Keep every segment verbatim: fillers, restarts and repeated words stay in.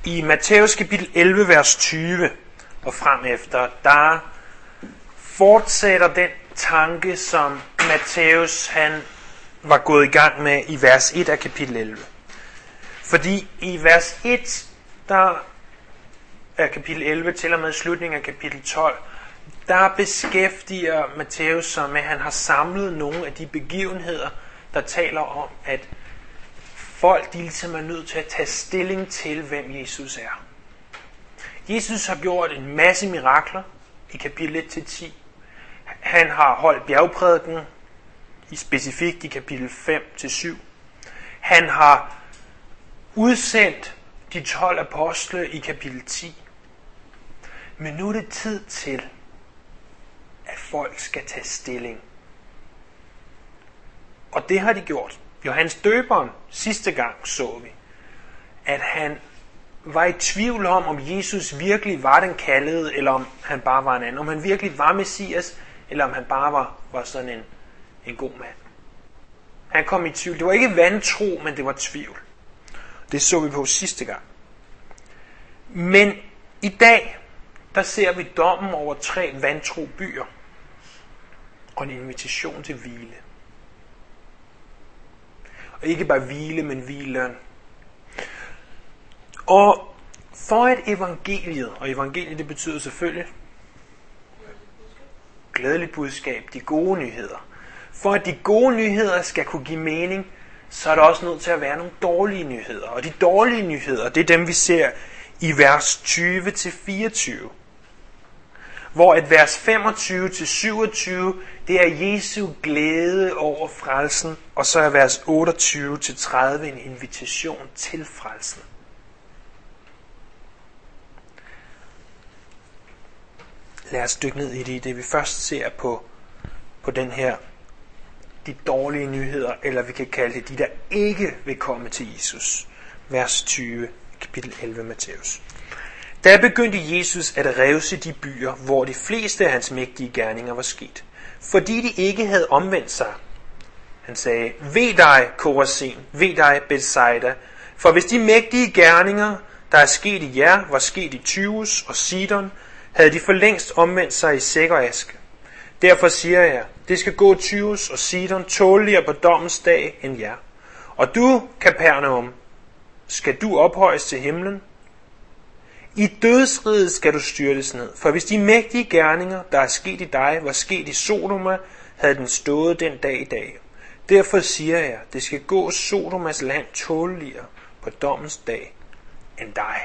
I Matthæus kapitel elleve, vers tyve og frem efter, der fortsætter den tanke, som Matthæus han var gået i gang med i vers et af kapitel elleve. Fordi i vers et, der er kapitel elleve til og med slutningen af kapitel tolv, der beskæftiger Matthæus sig med, at han har samlet nogle af de begivenheder, der taler om, at folk de ligesom er nødt til at tage stilling til, hvem Jesus er. Jesus har gjort en masse mirakler i kapitel et til ti. Han har holdt bjergprædiken, i specifikt i kapitel fem til syv. Han har udsendt de tolv apostle i kapitel ti. Men nu er det tid til, at folk skal tage stilling. Og det har de gjort. Johannes Døberen, sidste gang så vi, at han var i tvivl om, om Jesus virkelig var den kaldede, eller om han bare var en anden. Om han virkelig var Messias, eller om han bare var, var sådan en, en god mand. Han kom i tvivl. Det var ikke vantro, men det var tvivl. Det så vi på sidste gang. Men i dag, der ser vi dommen over tre vantro byer. Og en invitation til hvile. Og ikke bare hvile, men hvilen. Og for at evangeliet, og evangeliet det betyder selvfølgelig glædeligt budskab, de gode nyheder. For at de gode nyheder skal kunne give mening, så er der også nødt til at være nogle dårlige nyheder. Og de dårlige nyheder, det er dem vi ser i vers tyve til fireogtyve. Hvor et vers femogtyve til syvogtyve, det er Jesu glæde over frelsen, og så er vers otteogtyve til tredive en invitation til frelsen. Lad os dykke ned i det, det vi først ser på, på den her, de dårlige nyheder, eller vi kan kalde det de, der ikke vil komme til Jesus. Vers tyve, kapitel elleve, Matthæus. Da begyndte Jesus at revse de byer, hvor de fleste af hans mægtige gerninger var sket, fordi de ikke havde omvendt sig. Han sagde, ved dig, Korazin, ved dig, Bethsaida, for hvis de mægtige gerninger, der er sket i jer, var sket i Tyrus og Sidon, havde de for længst omvendt sig i sæk og aske. Derfor siger jeg, det skal gå Tyrus og Sidon tåligere på dommens dag end jer. Og du, Kapernaum, skal du ophøjes til himlen? I dødsriget skal du styrtes ned, for hvis de mægtige gerninger, der er sket i dig, var sket i Sodoma, havde den stået den dag i dag. Derfor siger jeg, det skal gå Sodomas land tåligere på dommens dag end dig.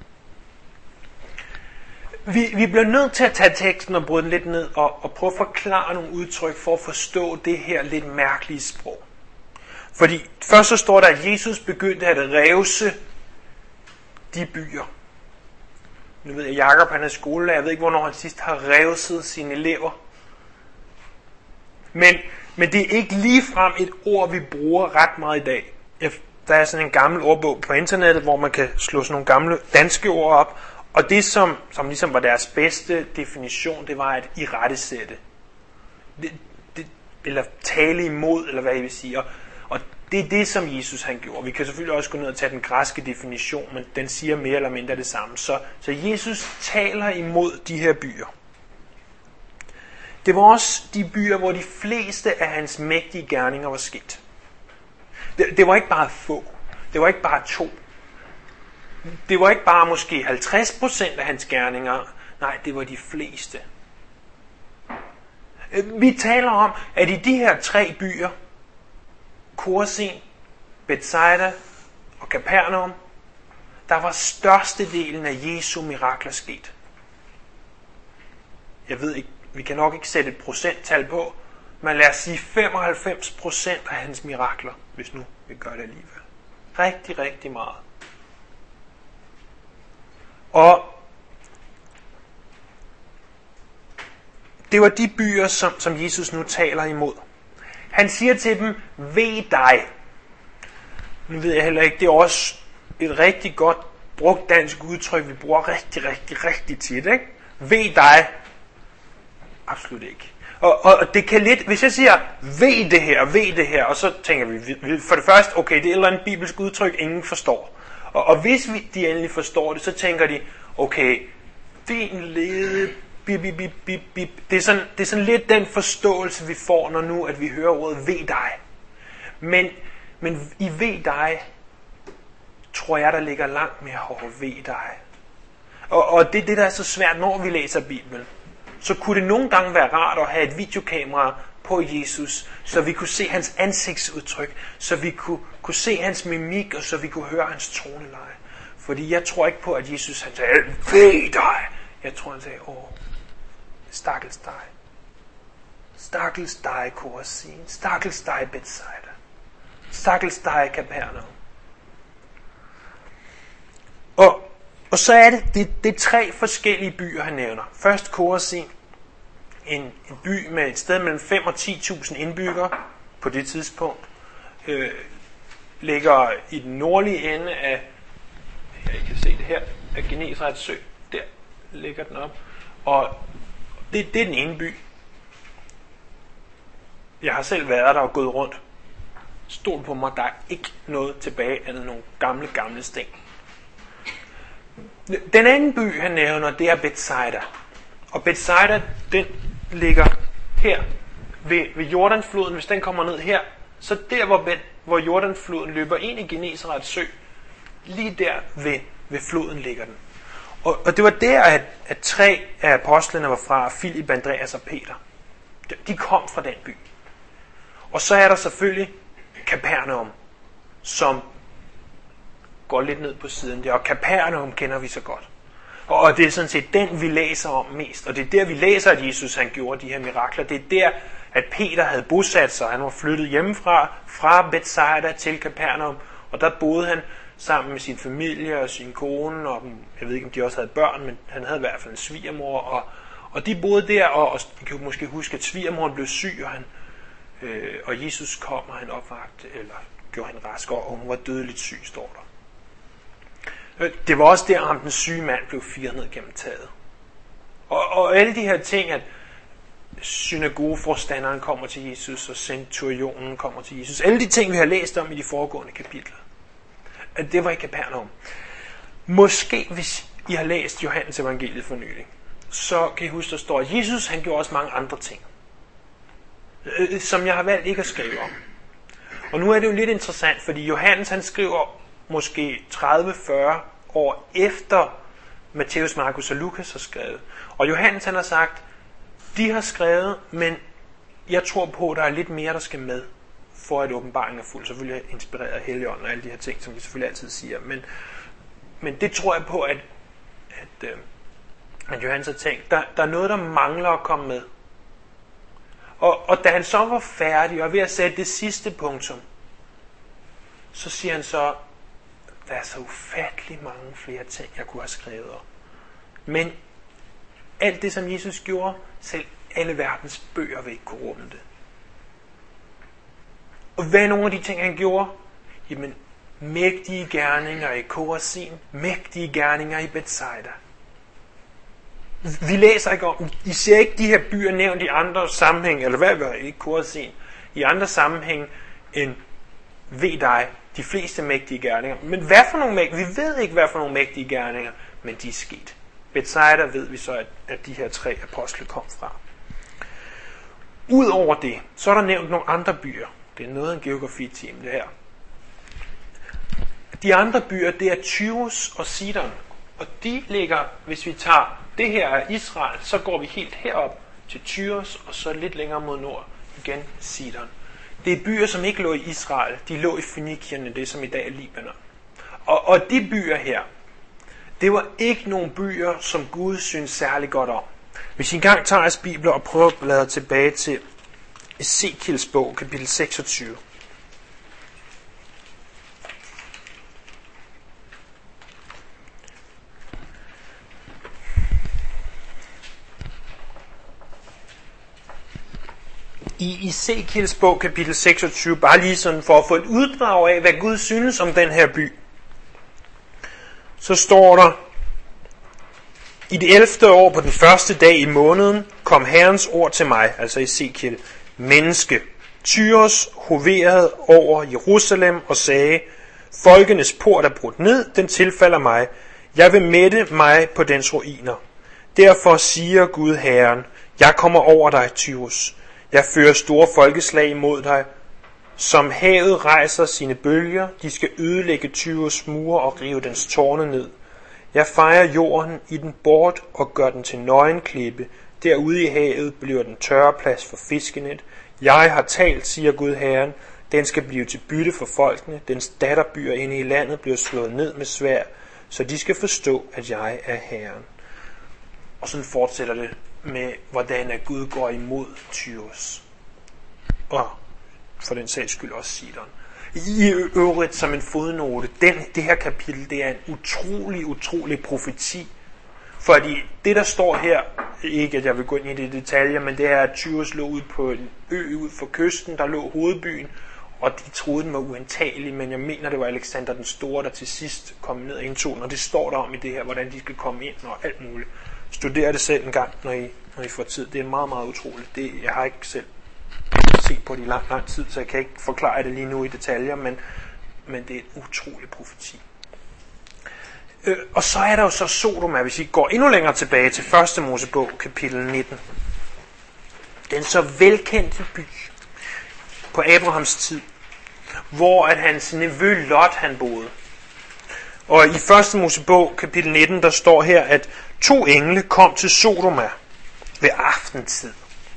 Vi, vi bliver nødt til at tage teksten og bryde den lidt ned og, og prøve at forklare nogle udtryk for at forstå det her lidt mærkelige sprog. Fordi først så står der, at Jesus begyndte at revse de byer. Nu ved jeg, Jakob han er skolelærer. Jeg ved ikke, hvornår han sidst har revset sine elever. Men, men det er ikke ligefrem et ord, vi bruger ret meget i dag. Der er sådan en gammel ordbog på internettet, hvor man kan slå sådan nogle gamle danske ord op. Og det, som, som ligesom var deres bedste definition, det var at irettesætte. Det, det, eller tale imod, eller hvad jeg vil sige. Og, og det er det, som Jesus han gjorde. Vi kan selvfølgelig også gå ned og tage den græske definition, men den siger mere eller mindre det samme. Så, så Jesus taler imod de her byer. Det var også de byer, hvor de fleste af hans mægtige gerninger var sket. Det, det var ikke bare få. Det var ikke bare to. Det var ikke bare måske halvtreds procent af hans gerninger. Nej, det var de fleste. Vi taler om, at i de her tre byer, Korazin, Bethsaida og Kapernaum, der var størstedelen af Jesu mirakler sket. Jeg ved ikke, vi kan nok ikke sætte et procenttal på, men lad os sige femoghalvfems procent af hans mirakler, hvis nu vi gør det alligevel. Rigtig, rigtig meget. Og det var de byer, som, som Jesus nu taler imod. Han siger til dem, ved dig. Nu ved jeg heller ikke, det er også et rigtig godt brugt dansk udtryk, vi bruger rigtig, rigtig, rigtig tit, ikke? Ved dig. Absolut ikke. Og, og det kan lidt, hvis jeg siger, ved det her, ved det her, og så tænker vi, for det første, okay, det er et eller andet bibelsk udtryk, ingen forstår. Og, og hvis vi, de endelig forstår det, så tænker de, okay, din lede, bip, bip, bip, bip, bip. Det er, sådan, det er sådan lidt den forståelse, vi får, når nu, at vi hører ordet ved dig. Men, men i ved dig, tror jeg, der ligger langt mere over ved dig. Og, og det er det, der er så svært, når vi læser Bibelen. Så kunne det nogle gange være rart at have et videokamera på Jesus, så vi kunne se hans ansigtsudtryk, så vi kunne, kunne se hans mimik, og så vi kunne høre hans toneleje. Fordi jeg tror ikke på, at Jesus han sagde, ved dig. Jeg tror, han sagde, åh, stakkels dig. Stakkels dig, Korazin. Stakkels dig, Bethsaida. Stakkels dig, Kapernaum. Og, og så er det, det, det er tre forskellige byer, han nævner. Først Korazin, en, en by med et sted mellem fem og ti tusind indbyggere på det tidspunkt, øh, ligger i den nordlige ende af, jeg kan se det her, af Genesarets sø. Der ligger den op. Og det, det er den ene by. Jeg har selv været der og gået rundt. Stol på mig, der er ikke noget tilbage andet nogle gamle, gamle sten. Den anden by, han nævner, det er Bethsaida. Og Bethsaida, den ligger her ved, ved Jordanfloden. Hvis den kommer ned her, så der, hvor, hvor Jordanfloden løber ind i Genesarets sø, lige der ved, ved floden ligger den. Og, og det var der, at, at tre af apostlene var fra, Filip, Andreas og Peter. De kom fra den by. Og så er der selvfølgelig Kapernaum, som går lidt ned på siden der. Og Kapernaum kender vi så godt. Og, og det er sådan set den, vi læser om mest. Og det er der, vi læser, at Jesus han gjorde de her mirakler. Det er der, at Peter havde bosat sig. Han var flyttet hjemmefra, fra Bethsaida til Kapernaum. Og der boede han sammen med sin familie og sin kone. Og jeg ved ikke, om de også havde børn, men han havde i hvert fald en svigermor. Og, og de boede der, og, og I kan måske huske, at svigermoren blev syg, og han Øh, og Jesus kom, og han opvagte, eller gjorde hende rask, og hun var dødeligt syg, står der. Det var også der, at den syge mand blev firet ned gennem taget. Og, og alle de her ting, at synagogeforstanderen kommer til Jesus, og centurionen kommer til Jesus, alle de ting, vi har læst om i de foregående kapitler, at det var i Kapernaum. Måske, hvis I har læst Johannes evangeliet for nylig, så kan I huske, der står, at Jesus han gjorde også mange andre ting, som jeg har valgt ikke at skrive om. Og nu er det jo lidt interessant, fordi Johannes han skriver måske tredive til fyrre år efter Matthæus, Markus og Lukas har skrevet. Og Johannes han har sagt, de har skrevet, men jeg tror på, at der er lidt mere, der skal med, for at åbenbaringen er fuld. Selvfølgelig inspireret af Helligånden og alle de her ting, som vi selvfølgelig altid siger. Men, men det tror jeg på, at, at, at Johannes har tænkt, der, der er noget, der mangler at komme med. Og, og da han så var færdig og ved at sætte det sidste punktum, så siger han så, der er så ufattelig mange flere ting, jeg kunne have skrevet om. Men alt det, som Jesus gjorde, selv alle verdens bøger vil ikke kunne rumme det. Og hvad er nogle af de ting, han gjorde? Jamen, mægtige gerninger i Korazin, mægtige gerninger i Bethsaida. Vi læser ikke om, I ser ikke de her byer nævnt i andre sammenhæng, eller hvad var ikke Korazin, i andre sammenhæng end ved dig, de fleste mægtige gerninger. Men hvad for nogle mægtige? Vi ved ikke, hvad for nogle mægtige gerninger, men de er sket. Bethsaida ved vi så, at, at de her tre apostle kom fra. Udover det, så er der nævnt nogle andre byer. Det er noget af en geografi-team, det her. De andre byer, det er Tyrus og Sidon. Og de ligger, hvis vi tager det her er Israel, så går vi helt herop til Tyrus, og så lidt længere mod nord igen Sidon. Det er byer, som ikke lå i Israel. De lå i Fønikierne, det som i dag er Libanon. Og, og de byer her, det var ikke nogle byer, som Gud synes særlig godt om. Hvis I engang tager jeres bibler og prøver at bladre tilbage til Ezekiels bog, kapitel seksogtyve. I Ezekiels bog, kapitel seksogtyve, bare lige sådan for at få et uddrag af, hvad Gud synes om den her by, så står der, i det ellevte år på den første dag i måneden, kom Herrens ord til mig, altså Ezekiel, menneske. Tyros hoverede over Jerusalem og sagde, Folkenes port er brudt ned, den tilfalder mig. Jeg vil mætte mig på dens ruiner. Derfor siger Gud Herren, jeg kommer over dig, Tyrus. Jeg fører store folkeslag imod dig. Som havet rejser sine bølger, de skal ødelægge Tyrus mure og rive dens tårne ned. Jeg fejer jorden i den bort og gør den til nøgenklippe. Derude i havet bliver den tørre plads for fiskenet. Jeg har talt, siger Gud Herren. Den skal blive til bytte for folkene. Dens datterbyer inde i landet bliver slået ned med sværd, så de skal forstå, at jeg er Herren. Og sådan fortsætter det med, hvordan at Gud går imod Tyrus. Og for den sags skyld også Sidon. I øvrigt som en fodnote, den, det her kapitel, det er en utrolig, utrolig profeti. Fordi det, der står her, ikke at jeg vil gå ind i det detaljer, men det er, at Tyrus lå ud på en ø ud for kysten, der lå hovedbyen, og de troede, den var uantagelig, men jeg mener, det var Alexander den Store, der til sidst kom ned og indtog den, og det står der om i det her, hvordan de skal komme ind og alt muligt. Studer det selv en gang, når I, når I får tid. Det er meget, meget utroligt. Det, jeg har ikke selv set på det i lang, lang tid, så jeg kan ikke forklare det lige nu i detaljer, men, men det er en utrolig profeti. Øh, og så er der jo så Sodoma, hvis I går endnu længere tilbage til første Mosebog, kapitel nitten. Den så velkendte by på Abrahams tid, hvor at hans nevø Lot han boede. Og i første Mosebog, kapitel nitten, der står her, at to engle kom til Sodoma ved aftentid.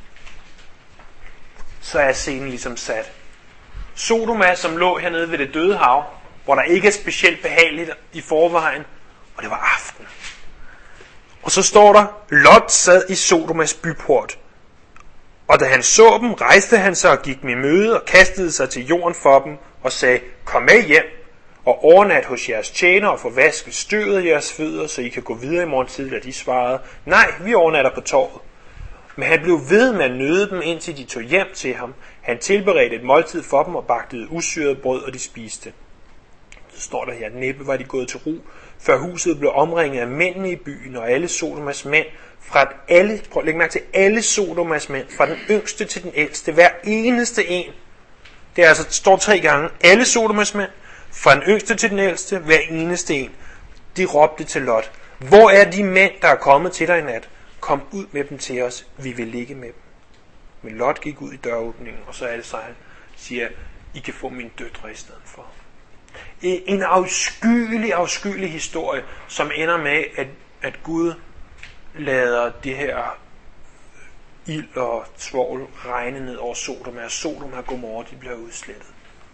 Så er scenen ligesom sat. Sodoma, som lå hernede ved det døde hav, hvor der ikke er specielt behageligt i forvejen, og det var aften. Og så står der, Lot sad i Sodomas byport, og da han så dem, rejste han sig og gik dem i møde og kastede sig til jorden for dem og sagde, kom med hjem og overnat hos jeres tjenere og få vasket støvet af jeres fødder, så I kan gå videre i morgen tidlig. Og de svarede, nej, vi overnatter på torvet. Men han blev ved med at nøde dem, indtil de tog hjem til ham. Han tilberedte et måltid for dem og bagte usyret brød, og de spiste. Så står der her, næppe var de gået til ro, før huset blev omringet af mændene i byen, og alle Sodomas mænd, fra alle, prøv at lægge mærke til, alle Sodomas mænd, fra den yngste til den ældste, hver eneste en. Det er altså, det står tre gange, alle Sodomas mænd, fra den yngste til den ældste, hver eneste en. De råbte til Lot, hvor er de mænd, der er kommet til dig i nat? Kom ud med dem til os, vi vil ligge med dem. Men Lot gik ud i døråbningen, og så er det så, han siger, I kan få mine døtre i stedet for. En afskyelig, afskyelig historie, som ender med, at, at Gud lader det her ild og svovl regne ned over Sodoma, og Sodoma og Gomorra, de bliver udslettet.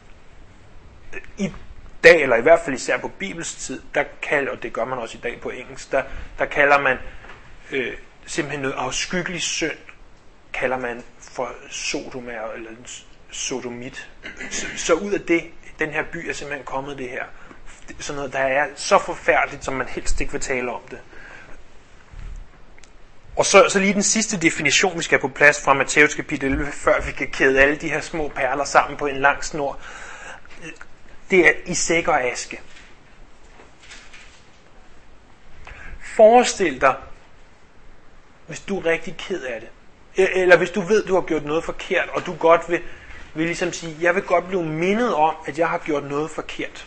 I dag, eller i hvert fald især på Bibels tid, der kalder, og det gør man også i dag på engelsk, der, der kalder man øh, simpelthen noget afskyggelig synd, kalder man for Sodoma, eller sodomit. Så, så ud af det, den her by er simpelthen kommet det her. Sådan noget, der er så forfærdeligt, som man helst ikke vil tale om det. Og så, så lige den sidste definition, vi skal på plads fra Matthæus kapitel elleve, før vi kan kæde alle de her små perler sammen på en lang snor. Det er i sæk og aske. Forestil dig, hvis du er rigtig ked af det, eller hvis du ved, du har gjort noget forkert, og du godt vil, vil ligesom sige, jeg vil godt blive mindet om, at jeg har gjort noget forkert.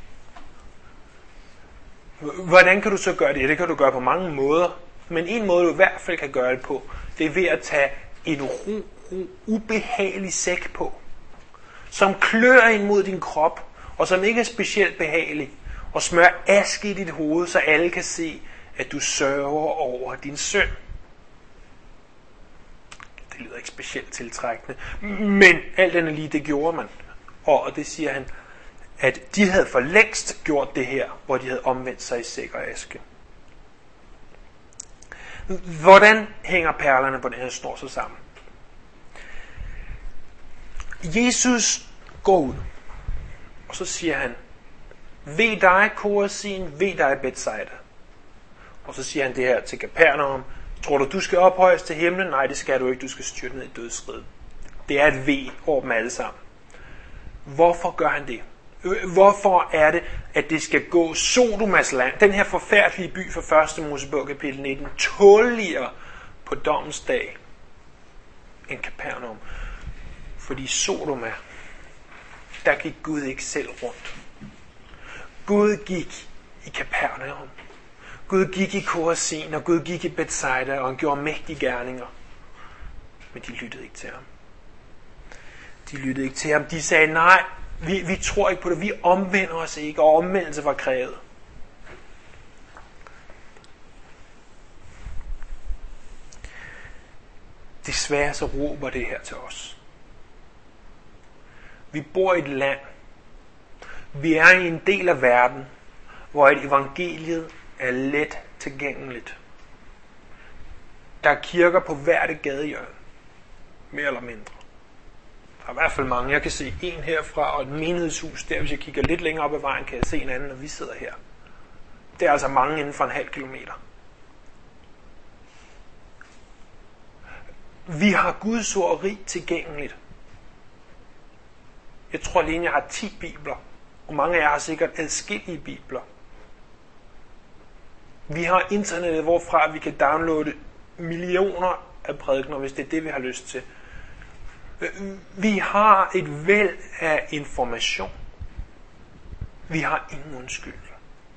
Hvordan kan du så gøre det? Det kan du gøre på mange måder, men en måde, du i hvert fald kan gøre det på, det er ved at tage en ro, ro, ubehagelig sæk på, som klør ind mod din krop, og som ikke er specielt behagelig, og smør aske i dit hoved, så alle kan se, at du sørger over din synd. Det lyder ikke specielt tiltrækkende, men alt andet lige, det gjorde man. Og det siger han, at de havde for længst gjort det her, hvor de havde omvendt sig i sæk og aske. Hvordan hænger perlerne på den her snor så sammen? Jesus går ud, og så siger han, ved dig, Korazin, ved dig, Bethsaida. Og så siger han det her til Kapernaum, tror du, du skal ophøjes til himlen? Nej, det skal du ikke, du skal styrte ned i dødsriget. Det er et ved over dem alle sammen. Hvorfor gør han det? Hvorfor er det, at det skal gå Sodomas land, den her forfærdelige by fra første Mosebog kapitel nitten, tåligere på dommens dag end Kapernaum? Fordi Sodoma, der gik Gud ikke selv rundt. Gud gik i Kapernaum. Gud gik i Korazin, og Gud gik i Bethsaida, og han gjorde mægtige gerninger. Men de lyttede ikke til ham. De lyttede ikke til ham. De sagde, nej, vi, vi tror ikke på det. Vi omvender os ikke, og omvendelse var krævet. Desværre så råber det her til os. Vi bor i et land. Vi er i en del af verden, hvor et evangeliet er let tilgængeligt. Der er kirker på hvert gadehjørne. Mere eller mindre. Der er i hvert fald mange. Jeg kan se en herfra, og et menighedshus der. Hvis jeg kigger lidt længere op ad vejen, kan jeg se en anden, når vi sidder her. Det er altså mange inden for en halv kilometer. Vi har Guds ord rigt tilgængeligt. Jeg tror alene, jeg har ti bibler. Og mange af jer har sikkert adskillige bibler. Vi har internettet, hvorfra vi kan downloade millioner af prædikener, hvis det er det, vi har lyst til. Vi har et væld af information. Vi har ingen undskyldning.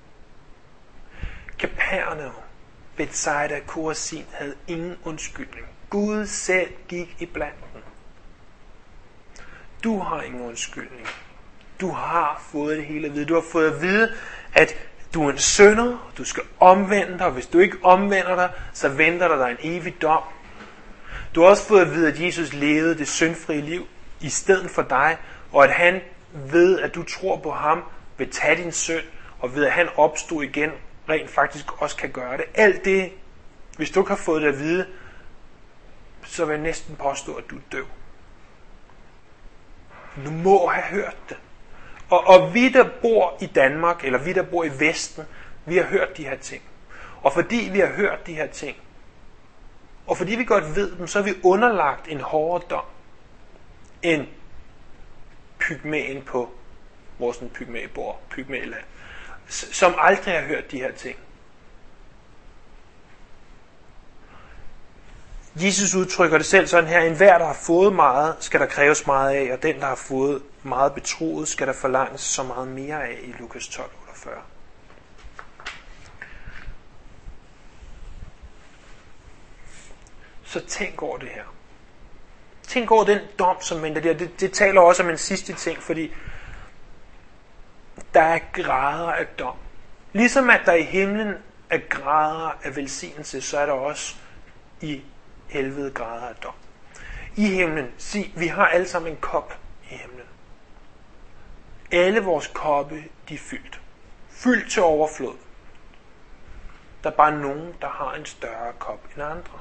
Kapernaum, Bethsaida, Korazin havde ingen undskyldning. Gud selv gik i blandt dem. Du har ingen undskyldning. Du har fået det hele at vide. Du har fået at vide, at du er en synder, du skal omvende dig, og hvis du ikke omvender dig, så venter der dig en evig dom. Du har også fået at vide, at Jesus levede det syndfrie liv i stedet for dig, og at han ved, at du tror på ham, vil tage din synd, og ved, at han opstod igen, rent faktisk også kan gøre det. Alt det, hvis du ikke har fået det at vide, så vil jeg næsten påstå, at du er døv. Du må have hørt det. Og, og vi, der bor i Danmark, eller vi, der bor i Vesten, vi har hørt de her ting. Og fordi vi har hørt de her ting, og fordi vi godt ved dem, så er vi underlagt en hårdere dom, end pygmæen på, hvor sådan en pygmæ bor, pygmæland, som aldrig har hørt de her ting. Jesus udtrykker det selv sådan her: enhver, der har fået meget, skal der kræves meget af, og den, der har fået meget betroet, skal der forlanges så meget mere af, i Lukas tolv otteogfyrre. Så tænk over det her. Tænk over den dom, som venter der. Det, det taler også om en sidste ting, fordi der er grader af dom. Ligesom at der i himlen er grader af velsignelse, så er der også i helvede grader af dom. I himlen, sig, vi har alle sammen en kop i himlen. Alle vores koppe, de er fyldt. Fyldt til overflod. Der er bare nogen, der har en større kop end andre.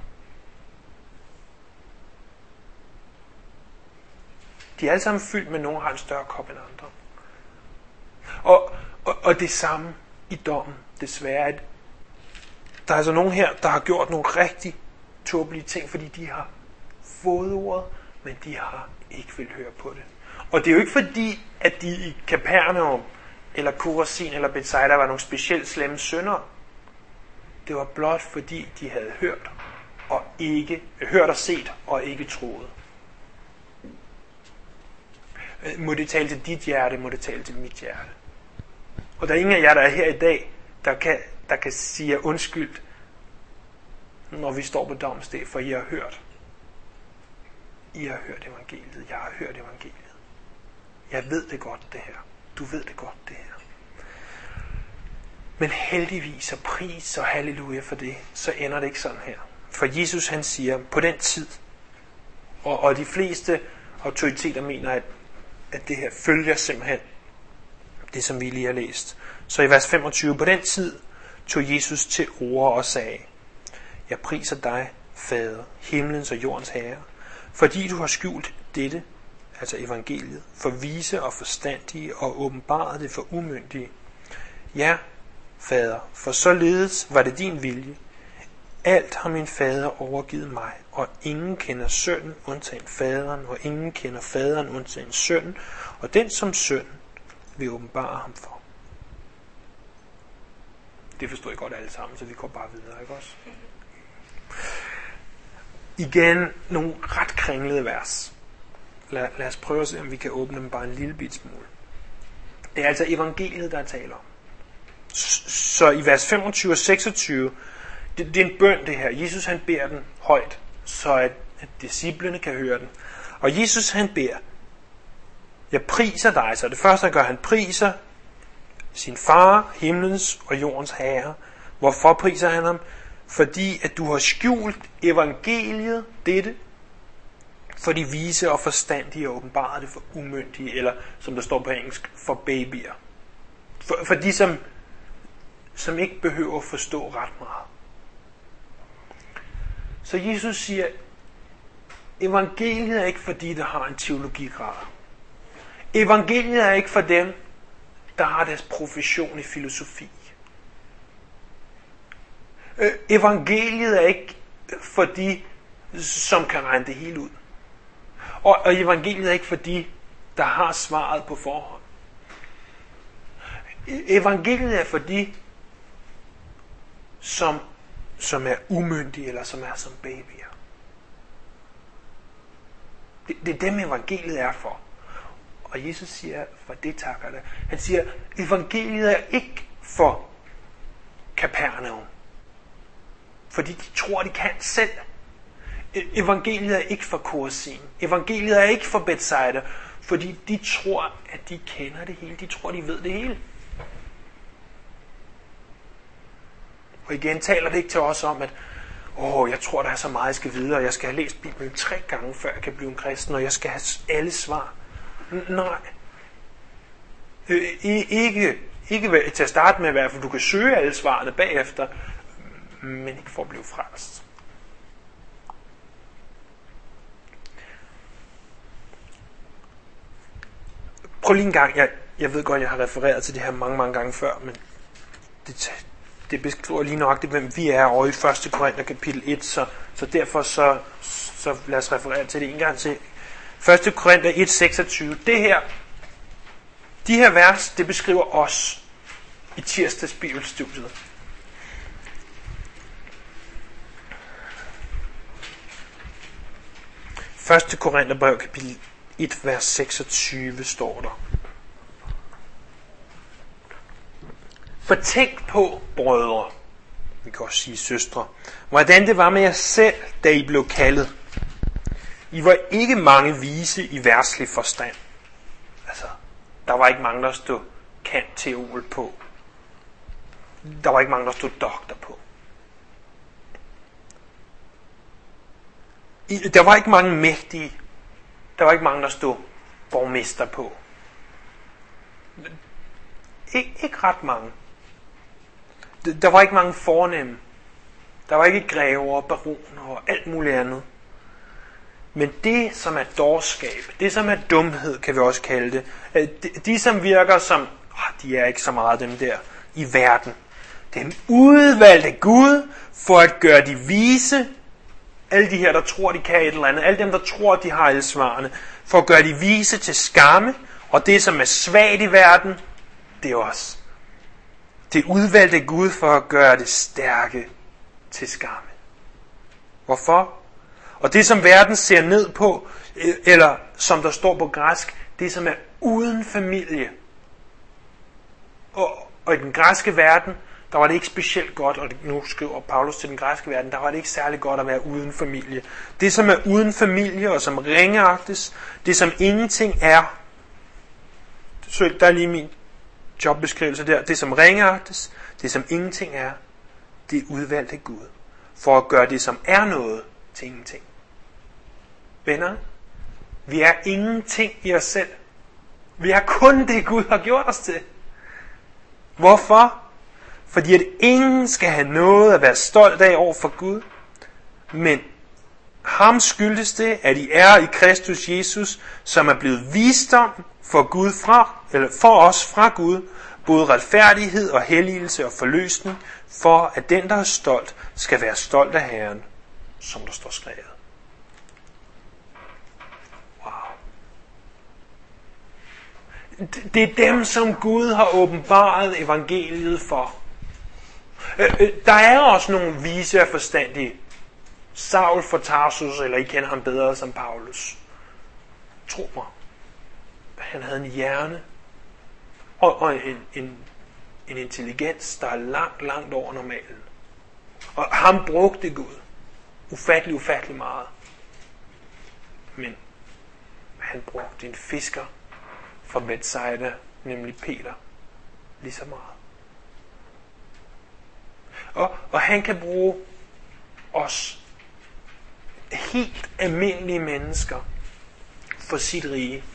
De er alle sammen fyldt, men nogen har en større kop end andre. Og, og, og det samme i dommen, desværre, at der er altså nogen her, der har gjort nogle rigtig tåbelige ting, fordi de har fået ordet, men de har ikke vil høre på det. Og det er jo ikke fordi, at de i Kapernaum, eller Korazin, eller Bethsaida var nogle specielt slemme syndere. Det var blot fordi, de havde hørt, og ikke, hørt og set, og ikke troet. Må det tale til dit hjerte, må det tale til mit hjerte. Og der er ingen af jer, der er her i dag, der kan, der kan sige undskyld, når vi står på domsdag, for I har hørt. I har hørt evangeliet. Jeg har hørt evangeliet. Jeg ved det godt, det her. Du ved det godt, det her. Men heldigvis og pris og halleluja for det, så ender det ikke sådan her. For Jesus, han siger, på den tid, og, og de fleste autoriteter mener, at, at det her følger simpelthen det, som vi lige har læst. Så i vers femogtyve, på den tid tog Jesus til orde og sagde: jeg priser dig, Fader, himlens og jordens herre, fordi du har skjult dette, altså evangeliet, for vise og forstandige og åbenbaret det for umyndige. Ja, Fader, for således var det din vilje. Alt har min fader overgivet mig, og ingen kender sønnen undtagen faderen, og ingen kender faderen undtagen sønnen, og den som sønnen vil åbenbare ham for. Det forstår I godt alle sammen, så vi går bare videre, ikke også? Igen nogle ret kringlede vers. Lad, lad os prøve at se, om vi kan åbne dem bare en lille bit smule. Det er altså evangeliet, der er tale om. Så i vers femogtyve og seksogtyve, det, det er en bøn det her. Jesus han beder den højt, så at, at disciplene kan høre den. Og Jesus han beder, jeg priser dig. Så det første han gør, han priser sin far, himlens og jordens herre. Hvorfor priser han ham? Fordi at du har skjult evangeliet, dette, for de vise og forstandige og åbenbare det for umyndige, eller som der står på engelsk, for babyer. For, for de, som, som ikke behøver at forstå ret meget. Så Jesus siger, evangeliet er ikke for de, der har en teologigrad. Evangeliet er ikke for dem, der har deres profession i filosofi. Evangeliet er ikke for de, som kan regne det hele ud. Og, og evangeliet er ikke for de, der har svaret på forhånd. Evangeliet er for de, som, som er umyndige, eller som er som babyer. Det, det er dem, evangeliet er for. Og Jesus siger, for det takker det. Han siger, evangeliet er ikke for Kapernaum. Fordi de tror, de kan selv. Evangeliet er ikke for Korazin. Evangeliet er ikke for Bethsaida. Fordi de tror, at de kender det hele. De tror, de ved det hele. Og igen taler det ikke til os om, at åh, jeg tror, der er så meget, jeg skal vide, og jeg skal have læst Bibelen tre gange, før jeg kan blive en kristen, og jeg skal have alle svar. Nej. Ikke, ikke til at starte med i hvert fald, du kan søge alle svarene bagefter, men ikke for at blive frelst. Prøv lige en gang, jeg, jeg ved godt, jeg har refereret til det her mange, mange gange før, men det, det beskriver lige nøjagtigt, hvem vi er over i første Korinther kapitel et, så, så derfor så, så lad os referere til det en gang til. første Korinther et, seksogtyve. Det her, de her vers, det beskriver os i tirsdags bibelstudiet. første Korintherbrev kapitel et, vers seksogtyve står der. For tænk på, brødre, vi kan også sige søstre, hvordan det var med jer selv, da I blev kaldet. I var ikke mange vise i verdslig forstand. Altså, der var ikke mange, der stod kant teol på. Der var ikke mange, der stod doktor på. I, der var ikke mange mægtige. Der var ikke mange, der stod borgmester på. Ik- ikke ret mange. Der var ikke mange fornemme. Der var ikke grever og baroner og alt muligt andet. Men det, som er dårskab, det, som er dumhed, kan vi også kalde det, de, de som virker som, oh, de er ikke så meget dem der i verden. Dem udvalgte Gud for at gøre de vise, alle de her, der tror, de kan et eller andet, alle dem, der tror, de har alle svarene, for at gøre de vise til skamme, og det, som er svagt i verden, det er os. Det udvalgte Gud for at gøre det stærke til skamme. Hvorfor? Og det, som verden ser ned på, eller som der står på græsk, det, som er uden familie. Og, og i den græske verden, der var det ikke specielt godt, og nu skriver Paulus til den græske verden, der var det ikke særlig godt at være uden familie. Det, som er uden familie, og som ringeagtes, det, som ingenting er, så der er lige min jobbeskrivelse der, det, som ringeagtes, det, som ingenting er, det er udvalgt af Gud, for at gøre det, som er noget, til ingenting. Venner, vi er ingenting i os selv. Vi er kun det, Gud har gjort os til. Hvorfor? Fordi at ingen skal have noget at være stolt af over for Gud, men ham skyldes det, at I er i Kristus Jesus, som er blevet visdom for Gud fra, eller for os fra Gud, både retfærdighed og helligelse og forløsning, for at den, der er stolt, skal være stolt af Herren, som der står skrevet. Wow. Det er dem, som Gud har åbenbaret evangeliet for. Der er også nogle vise og forstandige. Saul fra Tarsus, eller I kender ham bedre som Paulus. Tro mig. Han havde en hjerne og, og en, en en intelligens, der er langt, langt over normalen. Og ham brugte Gud ufattelig, ufattelig meget. Men han brugte en fisker fra Bethsaida, nemlig Peter, lige så meget. Og, og han kan bruge os, helt almindelige mennesker, for sit rige.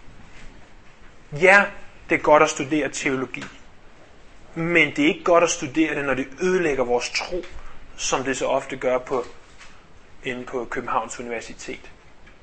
Ja, det er godt at studere teologi. Men det er ikke godt at studere det, når det ødelægger vores tro, som det så ofte gør på, inde på Københavns Universitet.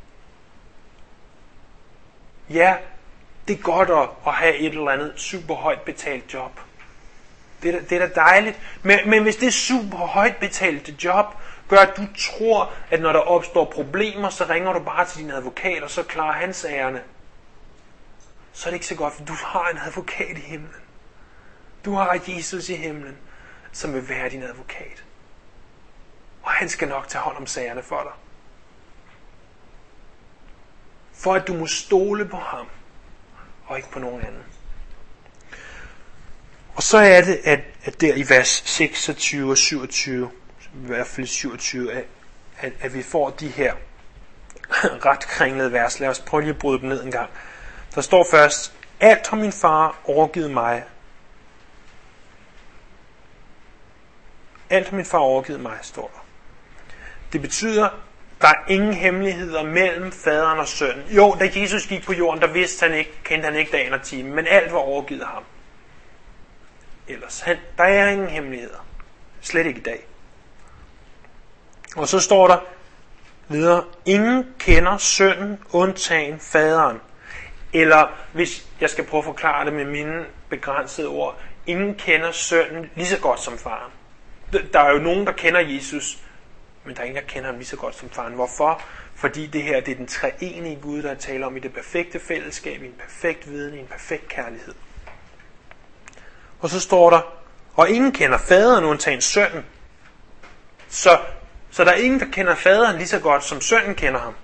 Ja, det er godt at, at have et eller andet super højt betalt job. Det er, det er da dejligt. Men, men hvis det super højt betalte job gør, at du tror, at når der opstår problemer, så ringer du bare til din advokat, og så klarer han sagerne, så er det ikke så godt, for du har en advokat i himlen. Du har Jesus i himlen, som vil være din advokat. Og han skal nok tage hånd om sagerne for dig. For at du må stole på ham, og ikke på nogen anden. Og så er det, at, at der i vers seksogtyve og syvogtyve, i hvert fald syvogtyve, at, at, at vi får de her ret kringlede vers. Lad os prøve lige at bryde dem ned en gang. Der står først, alt har min far overgivet mig. Alt har min far overgivet mig, står der. Det betyder, der er ingen hemmeligheder mellem faderen og sønnen. Jo, da Jesus gik på jorden, der vidste han ikke, kendte han ikke dagen og timen, men alt var overgivet ham. Ellers, han, der er ingen hemmeligheder. Slet ikke i dag. Og så står der videre, ingen kender sønnen, undtagen faderen. Eller, hvis jeg skal prøve at forklare det med mine begrænsede ord, ingen kender sønnen lige så godt som faren. Der er jo nogen, der kender Jesus, men der er ingen, der kender ham lige så godt som faren. Hvorfor? Fordi det her, det er den treenige Gud, der taler om i det perfekte fællesskab, i en perfekt viden, i en perfekt kærlighed. Og så står der, og ingen kender faderen, undtagen sønnen. Så, så der er ingen, der kender faderen lige så godt, som sønnen kender ham.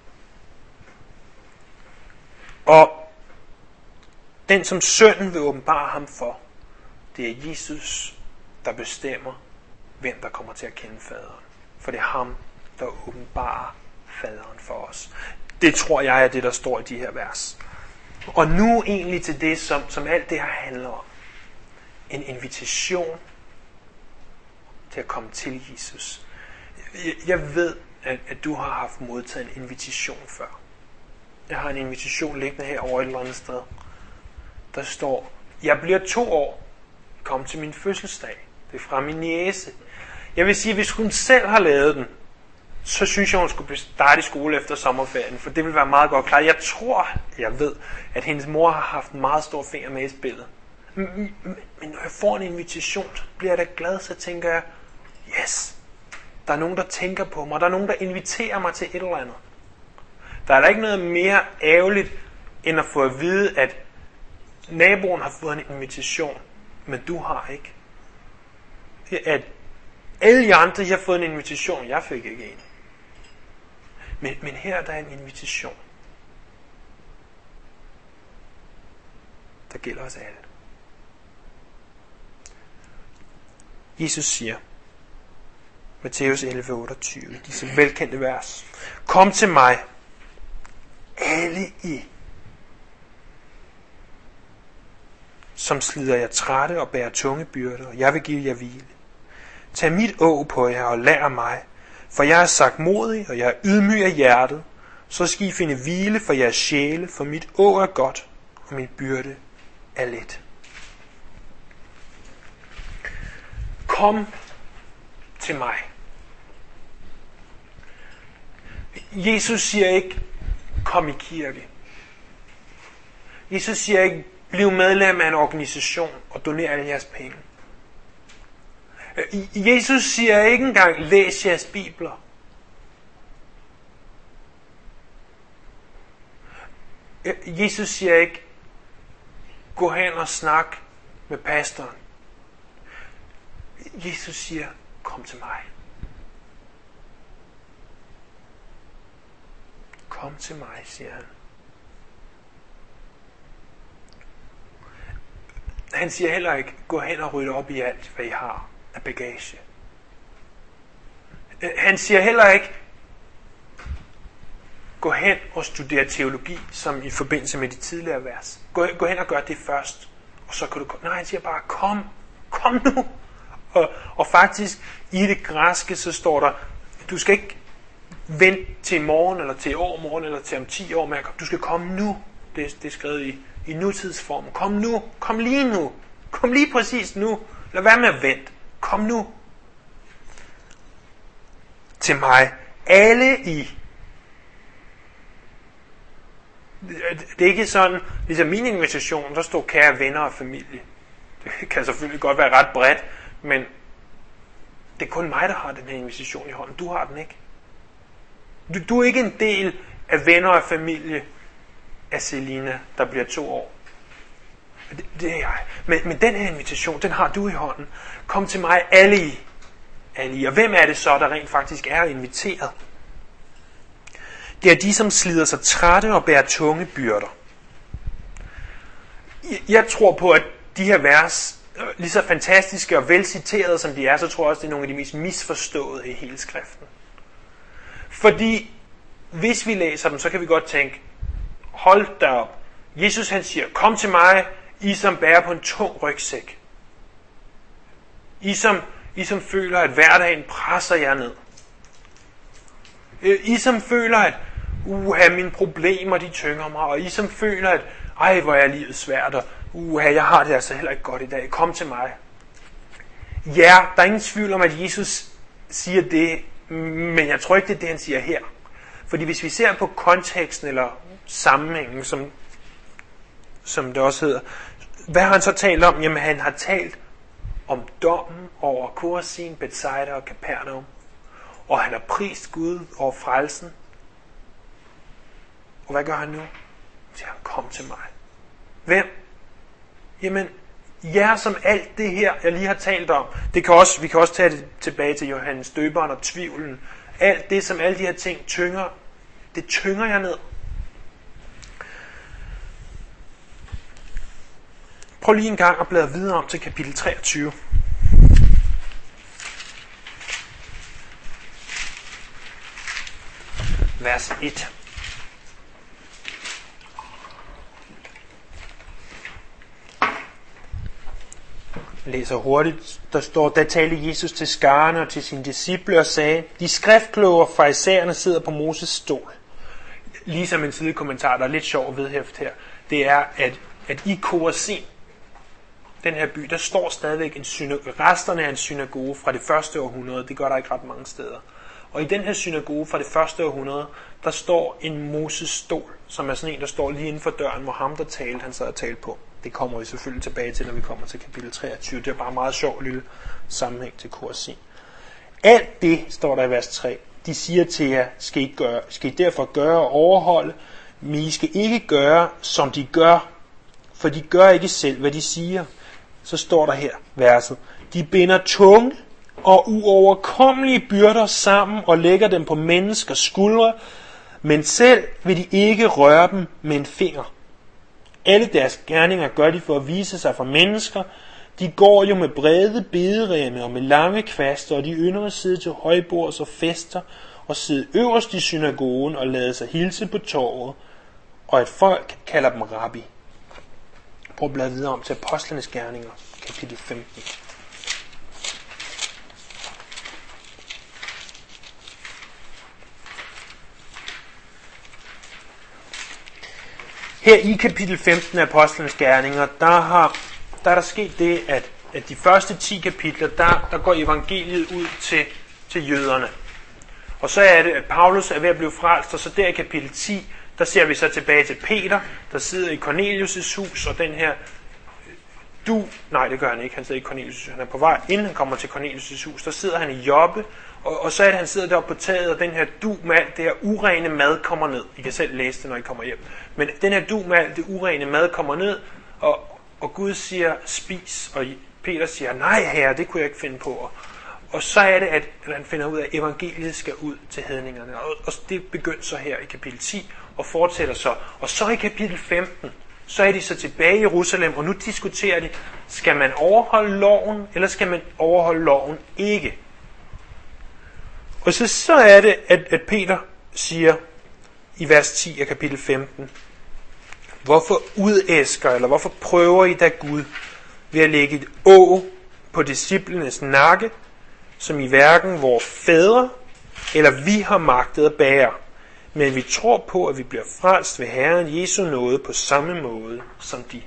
Og den, som sønnen vil åbenbare ham for, det er Jesus, der bestemmer, hvem der kommer til at kende faderen. For det er ham, der åbenbarer faderen for os. Det tror jeg er det, der står i de her vers. Og nu egentlig til det, som, som alt det her handler om. En invitation til at komme til Jesus. Jeg, jeg ved, at, at du har haft modtaget en invitation før. Jeg har en invitation liggende herovre et eller andet sted. Der står, jeg bliver to år. Kom til min fødselsdag. Det er fra min niece. Jeg vil sige, hvis hun selv har lavet den, så synes jeg, hun skulle starte i skole efter sommerferien, for det vil være meget godt klart. Jeg tror, jeg ved, at hendes mor har haft en meget stor finger med i spillet. Men når jeg får en invitation, så bliver jeg da glad, så tænker jeg, yes, der er nogen, der tænker på mig, der er nogen, der inviterer mig til et eller andet. Der er da ikke noget mere ærgerligt, end at få at vide, at naboen har fået en invitation, men du har ikke. At alle de andre, de har fået en invitation, jeg fik ikke en. Men, men her der er en invitation, der gælder os alle. Jesus siger, Matthæus elleve otteogtyve, disse velkendte vers. Kom til mig, alle I, som slider jer trætte og bærer tunge byrder, og jeg vil give jer hvile. Tag mit åg på jer og lær mig, for jeg er sagtmodig, og jeg er ydmyg af hjertet, så skal I finde hvile for jeres sjæle, for mit åg er godt, og min byrde er let. Kom til mig. Jesus siger ikke, kom i kirke. Jesus siger ikke, bliv medlem af en organisation og doner alle jeres penge. Jesus siger ikke engang, læs jeres bibler. Jesus siger ikke, gå hen og snak med pastoren. Jesus siger, kom til mig. Kom til mig, siger han. Han siger heller ikke, gå hen og rydde op i alt, hvad I har af bagage. Han siger heller ikke, gå hen og studere teologi, som i forbindelse med de tidligere vers. Gå, gå hen og gør det først, og så kan du komme. Nej, han siger bare, kom, kom nu. Og, og faktisk, i det græske, så står der, du skal ikke vente til i morgen, eller til i overmorgen, eller til om ti år, men du skal komme nu. Det, det er skrevet i, i nutidsform. Kom nu, kom lige nu, kom lige præcis nu. Lad være med at vente. Kom nu. Til mig. Alle I. Det er ikke sådan, ligesom min invitation, der står kære venner og familie. Det kan selvfølgelig godt være ret bredt, men det er kun mig, der har den her invitation i hånden. Du har den ikke. Du, du er ikke en del af venner og familie af Selina, der bliver to år. Det, det er jeg. Men, men den her invitation, den har du i hånden. Kom til mig, alle I. Alle I. Og hvem er det så, der rent faktisk er inviteret? Det er de, som slider sig trætte og bærer tunge byrder. Jeg tror på, at de her vers, lige så fantastiske og velciterede som de er, så tror jeg også, det er nogle af de mest misforståede i hele skriften. Fordi hvis vi læser dem, så kan vi godt tænke, hold da op. Jesus han siger, kom til mig, I som bærer på en tung rygsæk. I som, I som føler, at hverdagen presser jer ned. I som føler, at uha, mine problemer de tynger mig, og I som føler, at ej, hvor er livet svært, og uha, jeg har det altså heller ikke godt i dag. Kom til mig. Ja, der er ingen tvivl om, at Jesus siger det, men jeg tror ikke, det er det, han siger her. Fordi hvis vi ser på konteksten eller sammenhængen, som, som det også hedder, hvad har han så talt om? Jamen, han har talt om dommen over Korazin, Bethsaida og Kapernaum. Og han har prist Gud over frelsen. Og hvad gør han nu? Så han kom til mig. Hvem? Jamen, jer som alt det her, jeg lige har talt om, det kan også, vi kan også tage det tilbage til Johannes Døberen og tvivlen. Alt det, som alle de her ting tynger, det tynger jeg ned. Prøv lige en gang at bladre videre om til kapitel treogtyve. Vers et. Jeg læser hurtigt. Der står, da talte Jesus til skarne og til sine disciple og sagde, de skriftkloge og farisæerne sidder på Moses stol. Ligesom en sidekommentar, der er lidt sjov vedhæft her, det er, at, at i Korazin, den her by, der står stadigvæk en synagoge, resterne af en synagoge fra det første århundrede. Det gør der ikke ret mange steder. Og i den her synagoge fra det første århundrede, der står en Moses stol, som er sådan en, der står lige inden for døren, hvor ham, der talte, han sad og talte på. Det kommer vi selvfølgelig tilbage til, når vi kommer til kapitel treogtyve. Det er bare en meget sjov lille sammenhæng til Korazin. Alt det, står der i vers tre, de siger til jer, skal I, gøre, skal I derfor gøre og overholde, men I skal ikke gøre, som de gør, for de gør ikke selv, hvad de siger. Så står der her, verset, de binder tunge og uoverkommelige byrder sammen og lægger dem på menneskers skuldre, men selv vil de ikke røre dem med en finger. Alle deres gerninger gør de for at vise sig for mennesker. De går jo med brede bederemme og med lange kvaster, og de ynder at sidde til højbords og fester og sidde øverst i synagogen og lade sig hilse på torvet, og et folk kalder dem rabbi. Prøv at bladre videre om til Apostlenes Gerninger, kapitel femten. Her i kapitel femten af Apostlenes Gerninger, der har der er der sket det, at, at de første ti kapitler, der, der går evangeliet ud til, til jøderne. Og så er det, at Paulus er ved at blive frelst, og så der i kapitel ti, der ser vi så tilbage til Peter, der sidder i Cornelius' hus, og den her du, nej det gør han ikke, han sidder i Cornelius' hus, han er på vej, inden han kommer til Cornelius' hus, der sidder han i Joppe, og, og så er det, han sidder deroppe på taget, og den her du med alt det her urene mad kommer ned. I kan selv læse det, når I kommer hjem. Men den her du med alt det urene mad kommer ned, og, og Gud siger, spis, og Peter siger, nej herre, det kunne jeg ikke finde på. Og, og så er det, at han finder ud af, at evangeliet skal ud til hedningerne. Og, og det begynder så her i kapitel ti, og fortsætter så. Og så i kapitel femten, så er de så tilbage i Jerusalem, og nu diskuterer de, skal man overholde loven, eller skal man overholde loven ikke? Og så, så er det, at, at Peter siger i vers ti af kapitel femten, hvorfor udæsker, eller hvorfor prøver I da Gud ved at lægge et åg på disciplenes nakke, som i hverken vores fædre eller vi har magtet at bære, men vi tror på, at vi bliver frelst ved Herren Jesu nåde på samme måde som de.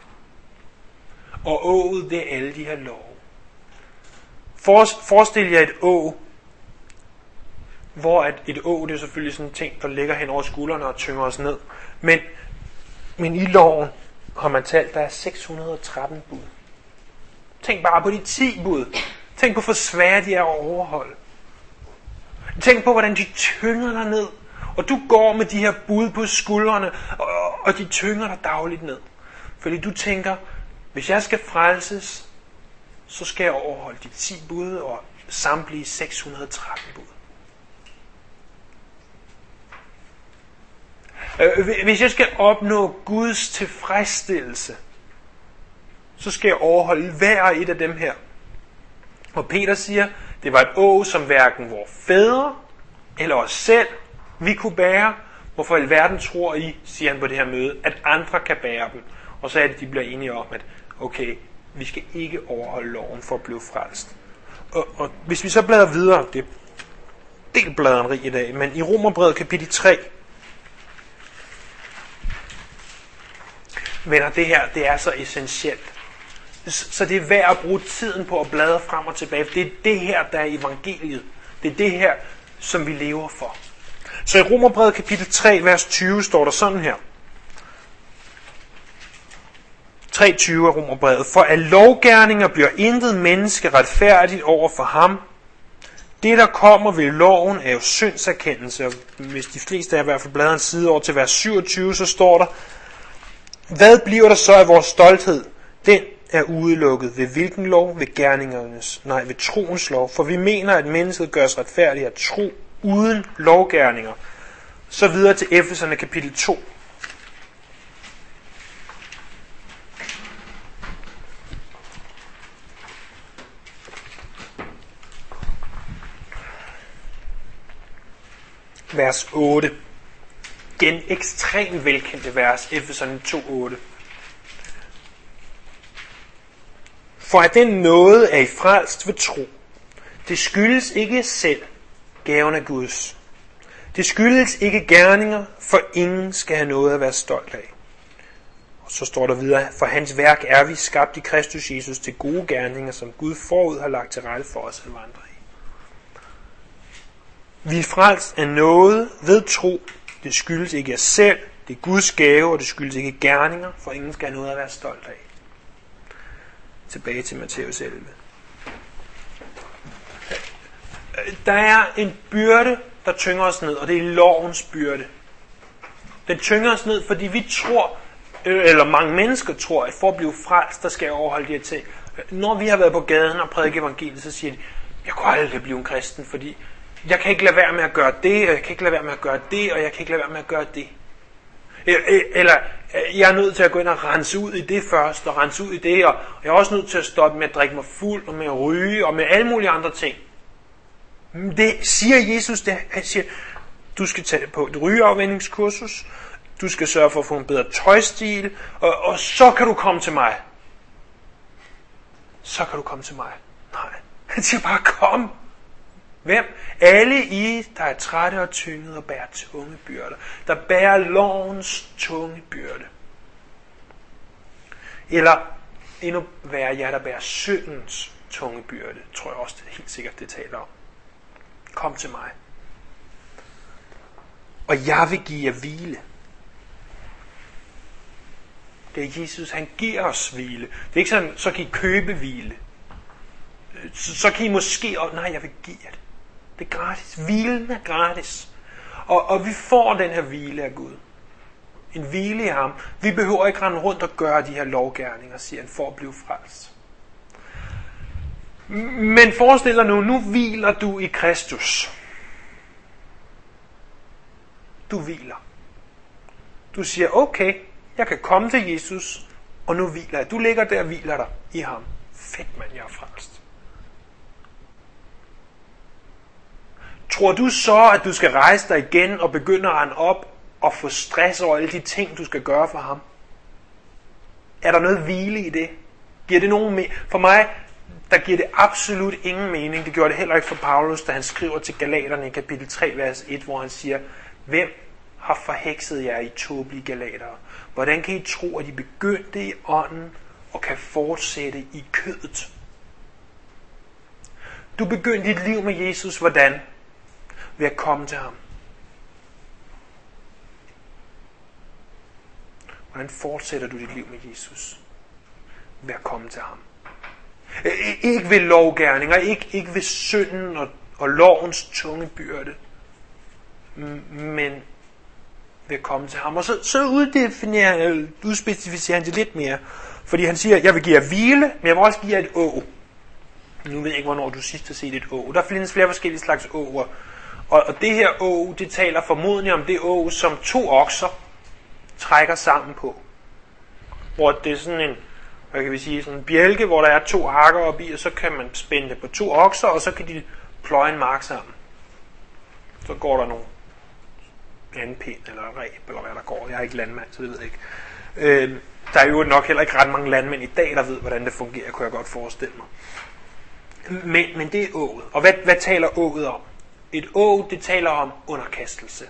Og åget, det er alle de her love. Forestil jer et åg, hvor at et åg, det er selvfølgelig sådan en ting, der ligger hen over skuldrene og tynger os ned. Men, men i loven har man talt, der er seks hundrede og tretten bud. Tænk bare på de ti bud. Tænk på, hvor svære de er at overholde. Tænk på, hvordan de tynger dig ned. Og du går med de her bud på skuldrene, og, og de tynger dig dagligt ned. Fordi du tænker, hvis jeg skal frelses, så skal jeg overholde de ti bud og samtlige seks hundrede og tretten bud. Hvis jeg skal opnå Guds tilfredsstillelse, så skal jeg overholde hver et af dem her. Og Peter siger, det var et åg, som hverken vores fædre eller os selv vi kunne bære. Hvorfor i verden tror I, siger han på det her møde, at andre kan bære dem? Og så er det, de bliver enige om, at okay, vi skal ikke overholde loven for at blive frelst. Og, og hvis vi så bladrer videre, det er del bladrenrig i dag, men i Romerbrevet kapitel tre, men det her, det er så essentielt. Så det er værd at bruge tiden på at bladre frem og tilbage. Det er det her, der er evangeliet. Det er det her, som vi lever for. Så i Romerbrevet kapitel tre, vers tyve, står der sådan her. tre tyve af Romerbrevet. For af lovgerninger bliver intet menneske retfærdigt over for ham. Det, der kommer ved loven, er jo syndserkendelse. Og hvis de fleste af i hvert fald bladrer en side over til vers syvogtyve, så står der, hvad bliver der så af vores stolthed? Den er udelukket ved hvilken lov? Ved gerningernes, nej, ved troens lov. For vi mener, at mennesket gøres retfærdigt af tro uden lovgerninger. Så videre til Efeserne kapitel to. Vers otte. Den ekstremt velkendte vers, Efeserne to otte. For at den nåde er i frelst ved tro. Det skyldes ikke selv, gaven af Guds. Det skyldes ikke gerninger, for ingen skal have noget at være stolt af. Og så står der videre, for hans værk er vi skabt i Kristus Jesus til gode gerninger, som Gud forud har lagt til rette for os at vandre i. Vi er frelst af nåde ved tro. Det skyldes ikke af selv, det er Guds gave, og det skyldes ikke gerninger, for ingen skal have noget at være stolt af. Tilbage til Matthæus elleve. Der er en byrde, der tynger os ned, og det er lovens byrde. Den tynger os ned, fordi vi tror, eller mange mennesker tror, at for at blive frelst, der skal jeg overholde de her ting. Når vi har været på gaden og prædiket evangeliet, så siger de, jeg kunne aldrig blive en kristen, fordi jeg kan ikke lade være med at gøre det, og jeg kan ikke lade være med at gøre det, og jeg kan ikke lade være med at gøre det. Eller jeg er nødt til at gå ind og rense ud i det først, og rense ud i det, og jeg er også nødt til at stoppe med at drikke mig fuld, og med at ryge, og med alle mulige andre ting. Det siger Jesus, det, han siger, du skal tage på et rygeafvendingskursus, du skal sørge for at få en bedre tøjstil, og, og så kan du komme til mig. Så kan du komme til mig. Nej, han siger bare, kom. Hvem? Alle I, der er trætte og tynget og bærer tunge byrder. Der bærer lovens tunge byrde. Eller endnu værre, jer, der bærer syndens tunge byrde. Tror jeg også, det er helt sikkert, det taler om. Kom til mig. Og jeg vil give jer hvile. Det er Jesus, han giver os hvile. Det er ikke sådan, så kan I købe hvile. Så, så kan I måske, og nej, jeg vil give jer det. Det er gratis. Hvilen er gratis. Og, og vi får den her hvile af Gud. En hvile i ham. Vi behøver ikke rende rundt og gøre de her lovgerninger, siger han, for at blive frelst. Men forestil dig nu, nu hviler du i Kristus. Du hviler. Du siger, okay, Jeg kan komme til Jesus, og nu hviler jeg. Du ligger der og hviler dig i ham. Fedt mand, jeg er frelst. Tror du så, at du skal rejse dig igen og begynde at rende op og få stress over alle de ting, du skal gøre for ham? Er der noget hvile i det? Giver det nogen me- For mig, der giver det absolut ingen mening. Det gjorde det heller ikke for Paulus, da han skriver til Galaterne i kapitel tre, vers et, hvor han siger, hvem har forhekset jer i tåbelige galatere? Hvordan kan I tro, at I begyndte i ånden og kan fortsætte i kødet? Du begyndte dit liv med Jesus, hvordan? Ved at komme til ham. Hvordan fortsætter du dit liv med Jesus? Ved at komme til ham. Ikke ved lovgerninger, ikke, ikke ved synden og, og lovens tunge byrde, men ved at komme til ham. Og så, så uddefinerer, udspecificerer han det lidt mere, fordi han siger, jeg vil give jer hvile, men jeg vil også give jer et å. Nu ved jeg ikke, hvornår du sidst har set et å. Der findes flere forskellige slags åer. Og, og det her å, det taler formodentlig om det å, som to okser trækker sammen på. Hvor det er sådan en, hvad kan vi sige, sådan en bjælke, hvor der er to hakker op i, og så kan man spænde det på to okser, og så kan de pløje en mark sammen. Så går der nogle anpind eller ræb, eller hvad der går. Jeg er ikke landmand, så det ved jeg ikke. Øh, der er jo nok heller ikke ret mange landmænd i dag, der ved, hvordan det fungerer, kunne jeg godt forestille mig. Men, men det er ået. Og hvad, hvad taler ået om? Et å, det taler om underkastelse.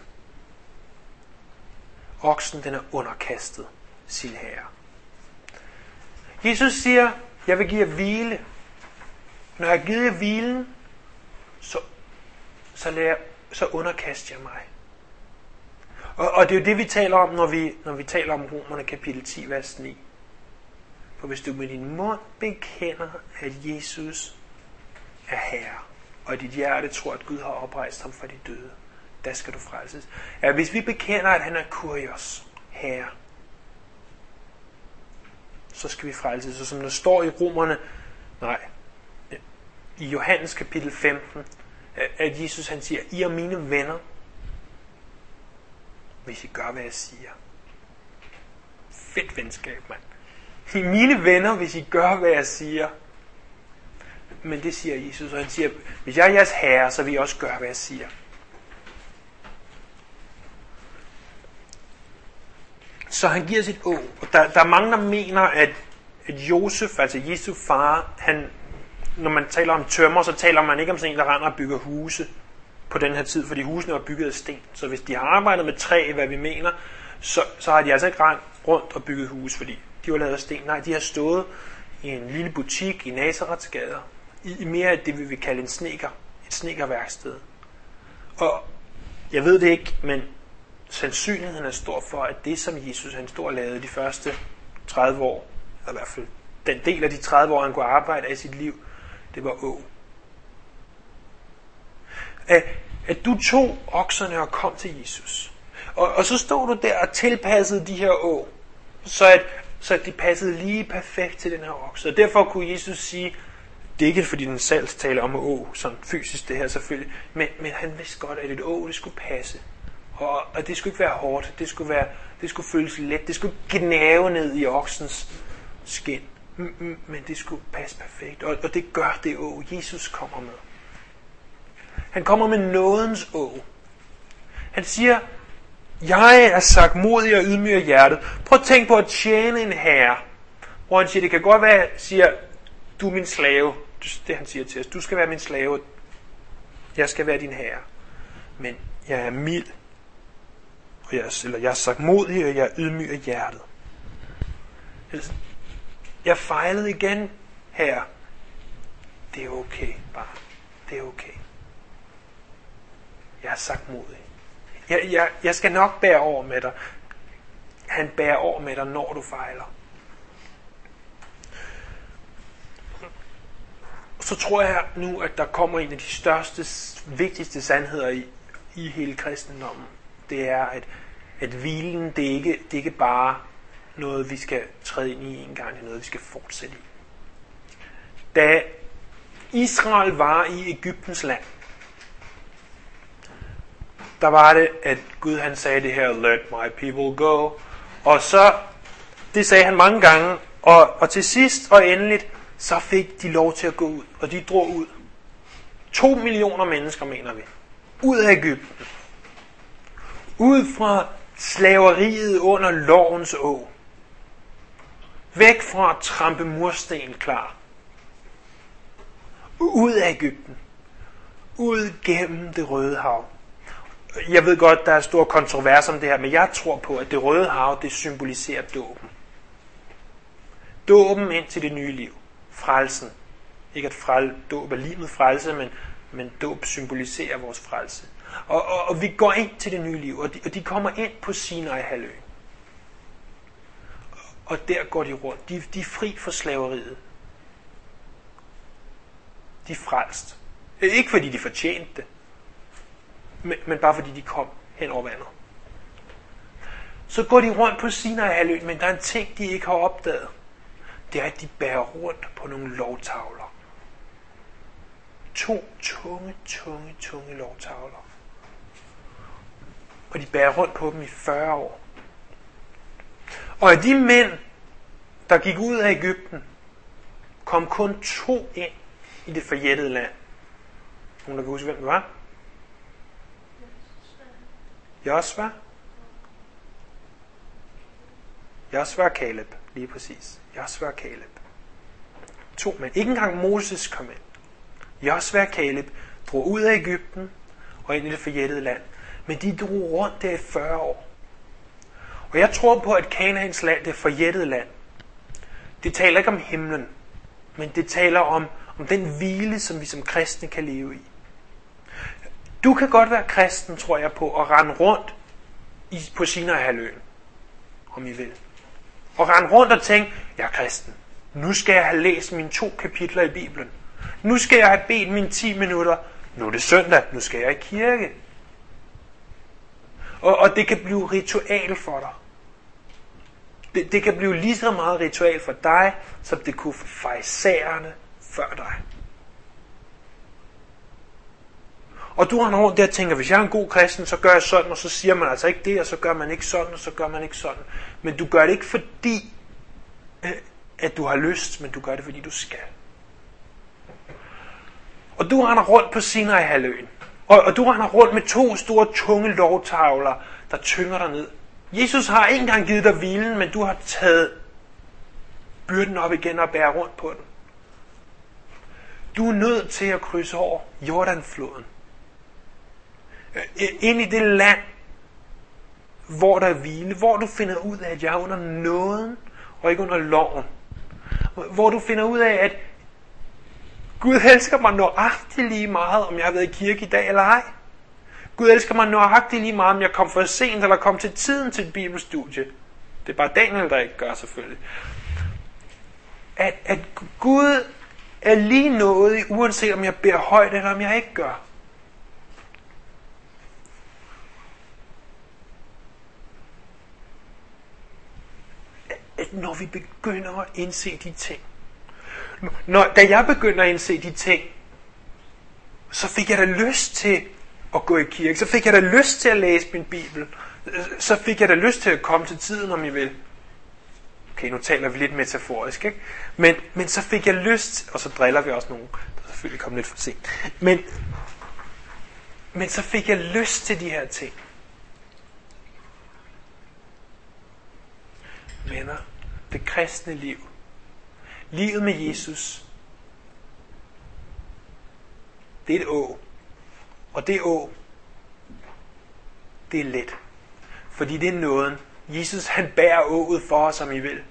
Oksen, den er underkastet sin herre. Jesus siger, jeg vil give jer hvile. Når jeg har givet jer hvilen, så, så, jeg, så underkaster jeg mig. Og, og det er jo det, vi taler om, når vi, når vi taler om Romerne kapitel ti, vers ni. For hvis du med din mund bekender, at Jesus er herre, og i dit hjerte tror, at Gud har oprejst ham fra de døde, der skal du frelses. Ja, hvis vi bekender, at han er Kyrios, herre, så skal vi frelses. Og som der står i Romerne, nej, i Johannes kapitel femten, at Jesus han siger, I er mine venner, hvis I gør, hvad jeg siger. Fedt venskab, mand. I er mine venner, hvis I gør, hvad jeg siger. Men det siger Jesus, og han siger, hvis jeg er jeres herre, så vil I også gøre, hvad jeg siger. Så han giver sit å. Og der, der er mange, der mener, at, at Josef, altså Jesu far, han, når man taler om tømmer, så taler man ikke om sådan en, der render og bygger huse på den her tid, fordi husene var bygget af sten. Så hvis de har arbejdet med træ, hvad vi mener, så, så har de altså ikke rendt rundt og bygget hus, fordi de var lavet af sten. Nej, de har stået i en lille butik i Nazaretsgade, i mere af det, vi vil kalde en snedker, et snedkerværksted. Og jeg ved det ikke, men sandsynligheden er stor for, at det, som Jesus han stod og lavede de første tredive år, eller i hvert fald den del af de tredive år, han kunne arbejde af sit liv, det var å. At, at du tog okserne og kom til Jesus. Og, og så stod du der og tilpassede de her å, så at, så at de passede lige perfekt til den her okse. Og derfor kunne Jesus sige, det er ikke fordi den selv taler om å, sådan fysisk det her selvfølgelig, men, men han vidste godt, at et å, det skulle passe. Og, og det skulle ikke være hårdt, det skulle, være, det skulle føles let, det skulle gnave ned i oksens skind, men det skulle passe perfekt. Og, og det gør det å, Jesus kommer med. Han kommer med nådens å. Han siger, jeg er sagtmodig og ydmyg af hjertet. Prøv at tænke på at tjene en herre, hvor han siger, det kan godt være, siger, du er min slave. Det han siger til os, du skal være min slave, jeg skal være din herre. Men jeg er mild, og jeg, eller jeg er sagtmodig, og jeg er ydmyg af hjertet. Jeg fejlede igen, herre. Det er okay, bare. Det er okay. Jeg er sagtmodig. Jeg, jeg, jeg skal nok bære over med dig. Han bærer over med dig, når du fejler. Så tror jeg nu, at der kommer en af de største, vigtigste sandheder i, i hele kristendommen. Det er, at, at hvilen, det er, ikke, det er ikke bare noget, vi skal træde ind i en gang. Det er noget, vi skal fortsætte i. Da Israel var i Egyptens land, der var det, at Gud han sagde det her, let my people go. Og så det sagde han mange gange, og, og til sidst og endeligt, så fik de lov til at gå ud, og de drog ud. To millioner mennesker, mener vi. Ud af Egypten. Ud fra slaveriet under lovens åg. Væk fra at trampe mursten klar. Ud af Egypten. Ud gennem det Røde Hav. Jeg ved godt, der er stor kontrovers om det her, men jeg tror på, at det Røde Hav, det symboliserer dåben. Dåben ind til det nye liv. Frelsen. Ikke at frel, dåb er livet frelse, men, men dåb symboliserer vores frelse. Og, og, og vi går ind til det nye liv, og de, og de kommer ind på Sinai-halvøen. Og der går de rundt. De, de er fri for slaveriet. De er frelst. Ikke fordi de fortjente det, men, men bare fordi de kom hen over vandet. Så går de rundt på Sinai-halvøen, men der er en ting, de ikke har opdaget. Det er, at de bærer rundt på nogle lovtavler. To tunge, tunge, tunge lovtavler. Og de bærer rundt på dem i fyrre år. Og af de mænd, der gik ud af Egypten, kom kun to ind i det forjættede land. Nogen, der kan huske, hvem det var? Josva? Josva og Kaleb, lige præcis. Josva og Kaleb. To mænd. Ikke engang Moses kom ind. Josva og Kaleb drog ud af Egypten og ind i det forjættede land. Men de drog rundt der i fyrre år. Og jeg tror på, at Kanaans land, det forjættede land, det taler ikke om himlen, men det taler om, om den hvile, som vi som kristne kan leve i. Du kan godt være kristen, tror jeg på, og rende rundt i, på Sinai-halvøen, om I vil. Og rende rundt og tænke, jeg er kristen. Nu skal jeg have læst mine to kapitler i Bibelen. Nu skal jeg have bedt mine ti minutter. Nu er det søndag, nu skal jeg i kirke. Og, og det kan blive ritual for dig. Det, det kan blive lige så meget ritual for dig, som det kunne for farisæerne før dig. Og du har rundt der og tænker, hvis jeg er en god kristen, så gør jeg sådan, og så siger man altså ikke det, og så gør man ikke sådan, og så gør man ikke sådan. Men du gør det ikke fordi, at du har lyst, men du gør det fordi du skal. Og du render rundt på Sinai-halvøen. Og, og du render rundt med to store, tunge lovtavler, der tynger dig ned. Jesus har ikke engang givet dig hvilen, men du har taget byrden op igen og bærer rundt på den. Du er nødt til at krydse over Jordanfloden. Ind i det land, hvor der er hvile, hvor du finder ud af, at jeg er under nåden og ikke under loven. Hvor du finder ud af, at Gud elsker mig nøjagtigt lige meget, om jeg har været i kirke i dag eller ej. Gud elsker mig nøjagtigt lige meget, om jeg kom for sent eller kom til tiden til et bibelstudie. Det er bare Daniel, der ikke gør, selvfølgelig. At, at Gud er lige noget, uanset om jeg beder højt eller om jeg ikke gør. At når vi begynder at indse de ting, Når, da jeg begyndte at indse de ting, så fik jeg da lyst til at gå i kirke. Så fik jeg da lyst til at læse min Bibel. Så fik jeg da lyst til at komme til tiden, om I vil. Okay, nu taler vi lidt metaforisk, ikke? Men, men så fik jeg lyst, og så driller vi også nogen, der selvfølgelig kom lidt for sent. Men, men så fik jeg lyst til de her ting. Venner, det kristne liv, livet med Jesus, det er et å. Og det å, det er let. Fordi det er nåden. Jesus, han bærer ået for os, som I vil.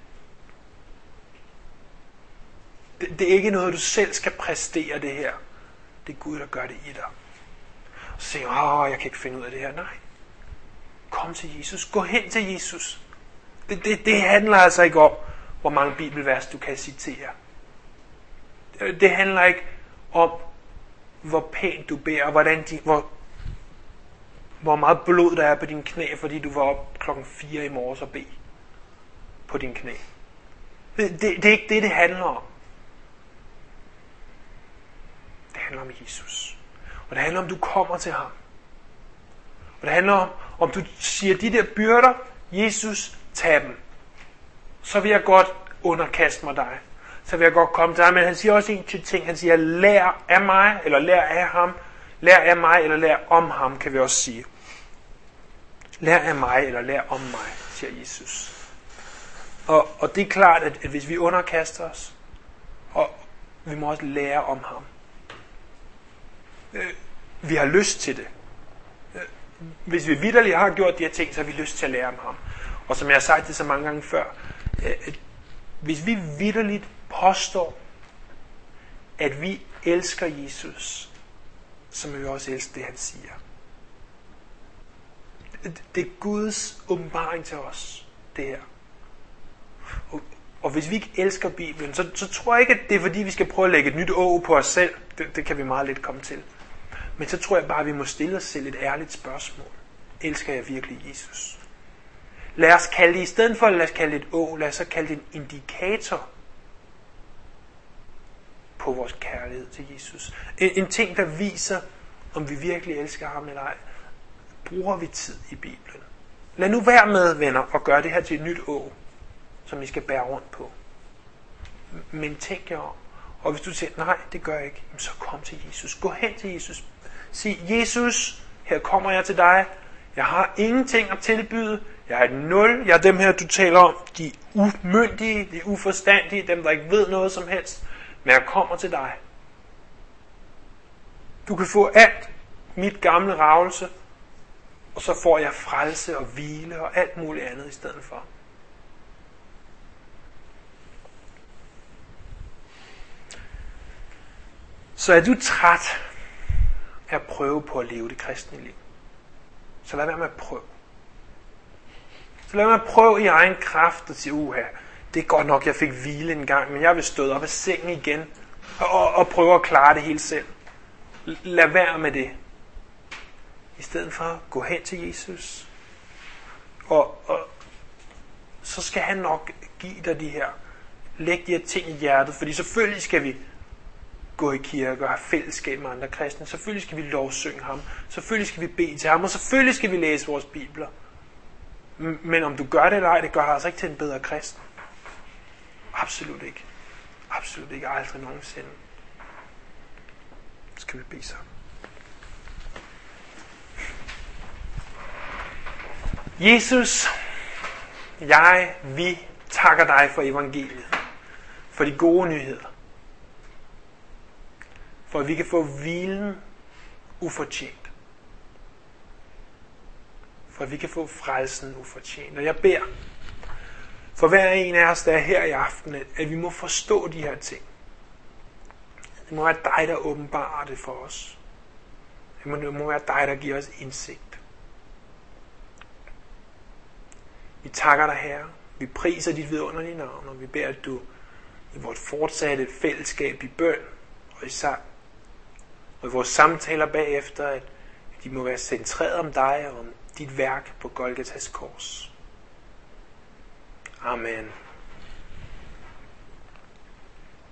Det, det er ikke noget, du selv skal præstere det her. Det er Gud, der gør det i dig. Og så siger åh, jeg kan ikke finde ud af det her. Nej. Kom til Jesus. Gå hen til Jesus. Det, det, det handler altså ikke om, hvor mange bibelvers du kan citere. Det, det handler ikke om, hvor pænt du beder, og hvordan de, hvor, hvor meget blod der er på dine knæ, fordi du var op klokken fire i morges og bed på dine knæ. Det, det, det er ikke det, det handler om. Det handler om Jesus. Og det handler om, du kommer til ham. Og det handler om, om du siger, de der byrder, Jesus, tag dem. så vil jeg godt underkaste mig dig. Så vil jeg godt komme til dig. Men han siger også en til ting. Han siger, lær af mig, eller lær af ham. Lær af mig, eller lær om ham, kan vi også sige. Lær af mig, eller lær om mig, siger Jesus. Og, og det er klart, at, at hvis vi underkaster os, og vi må også lære om ham. Øh, vi har lyst til det. Øh, hvis vi vitterligt har gjort de her ting, så har vi lyst til at lære om ham. Og som jeg har sagt det så mange gange før, øh, hvis vi vitterligt påstår, at vi elsker Jesus, så må vi også elske det, han siger. Det er Guds åbenbaring til os, det her. Og, og hvis vi ikke elsker Bibelen, så, så tror jeg ikke, at det er fordi, vi skal prøve at lægge et nyt å på os selv. Det, det kan vi meget let komme til. Men så tror jeg bare, at vi må stille os selv et ærligt spørgsmål. Elsker jeg virkelig Jesus? Lad os kalde det, i stedet for at lad os kalde det et å, lad os så kalde det en indikator på vores kærlighed til Jesus. En, en ting, der viser, om vi virkelig elsker ham eller ej. Bruger vi tid i Bibelen? Lad nu være med, venner, og gøre det her til et nyt å, som I skal bære rundt på. Men tænk jer om. Og hvis du siger, nej, det gør jeg ikke, så kom til Jesus. Gå hen til Jesus. Sig, Jesus, her kommer jeg til dig. Jeg har ingenting at tilbyde. Jeg er et nul. Jeg er dem her, du taler om. De er umyndige, de er uforstandige, dem der ikke ved noget som helst. Men jeg kommer til dig. Du kan få alt mit gamle ravelse, og så får jeg frelse og hvile og alt muligt andet i stedet for. Så er du træt af at prøve på at leve det kristne liv, så lad være med at prøve. Så lad være med at prøve i egen kraft og sige, uha, det er godt nok, jeg fik hvile en gang, men jeg vil stå op af sengen igen og, og prøve at klare det hele selv. Lad være med det. I stedet for, gå hen til Jesus. Og, og så skal han nok give dig de her, læg de her ting i hjertet, fordi selvfølgelig skal vi gå i kirke og have fællesskab med andre kristne. Selvfølgelig skal vi lovsynge ham. Selvfølgelig skal vi bede til ham, og selvfølgelig skal vi læse vores bibler. Men om du gør det eller ej, det gør dig altså ikke til en bedre kristen. Absolut ikke. Absolut ikke. Aldrig nogensinde. Skal vi bede sammen. Jesus, jeg, vi takker dig for evangeliet. For de gode nyheder. For at vi kan få hvilen ufortjent. For at vi kan få frelsen ufortjent. Og jeg beder for hver en af os, der er her i aften, at vi må forstå de her ting. Det må være dig, der åbenbarer det for os. Det må, det må være dig, der giver os indsigt. Vi takker dig, Herre. Vi priser dit vidunderlige navn, og vi beder, at du i vores fortsatte fællesskab i bøn og i sang, og i vores samtaler bagefter, at de må være centreret om dig og om dit værk på Golgatas kors. Amen.